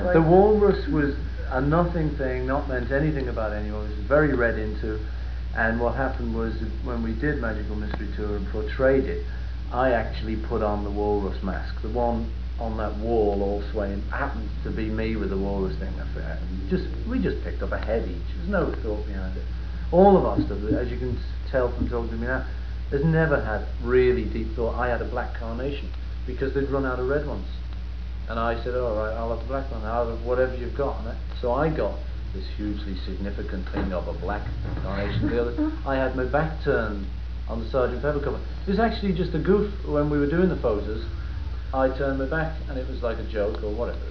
The walrus was a nothing thing, not meant anything about anyone. It was very read into, and what happened was when we did Magical Mystery Tour and portrayed it, I actually put on the walrus mask. The one on that wall all swaying happened to be me with the walrus thing. We just picked up a head each. There's no thought behind it. All of us, as you can tell from talking to me now, has never had really deep thought. I had a black carnation because they'd run out of red ones. And I said, all right, I'll have a black one, I'll have whatever you've got. So I got this hugely significant thing of a black carnation. The other, I had my back turned on the Sergeant Pepper cover. It was actually just a goof when we were doing the photos. I turned my back and it was like a joke or whatever.